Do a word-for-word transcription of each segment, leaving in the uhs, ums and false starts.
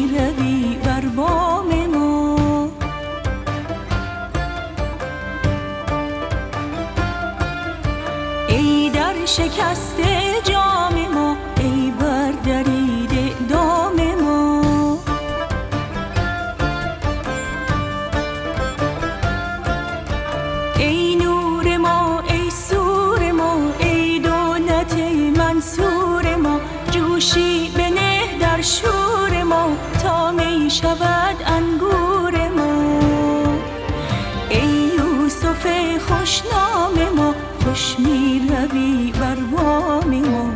روی بر بام ما. ای در شکسته جام ما، ای بر دریده دام ما. ای نور ما، ای سور ما، ای دولت منصور ما. جوشی بنه در شور ما، تا می شود انگور ما. ای یوسف خوشنام ما، خوش می روی بر بام ما.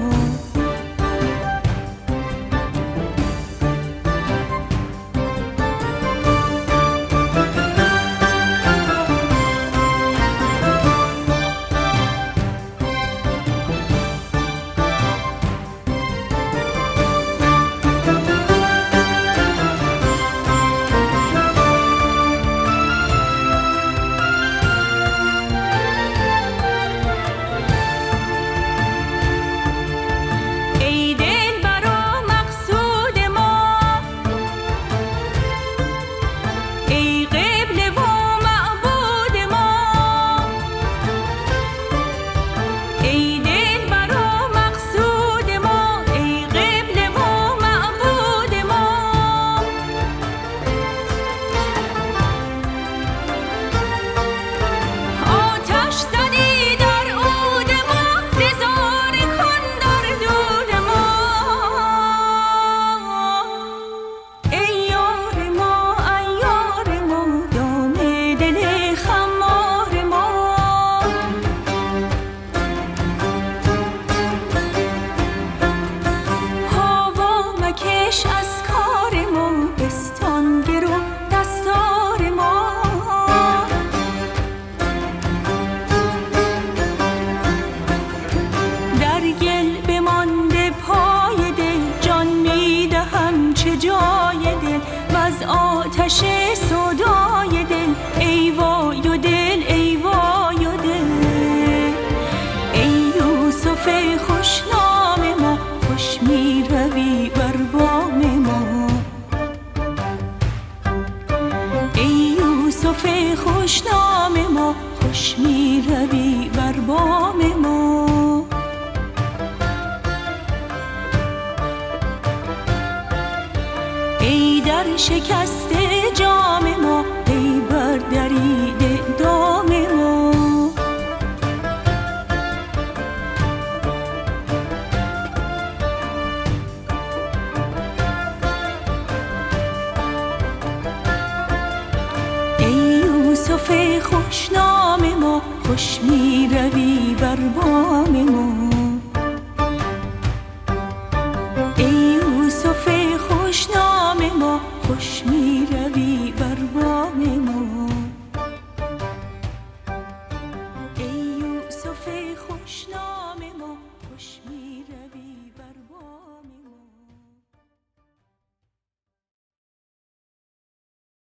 آتش سودای دل، ای وای و دل، ای وای و دل. ای یوسف خوشنام ما، خوش می روی بر بام ما. ای یوسف خوشنام ما، خوش می روی بر بام ما. ای در شکسته جام ما، ای بر دریده دام ما. ای یوسف خوشنام ما، خوش می روی بر بام ما. ای یوسف خوشنام ما، خوش می روی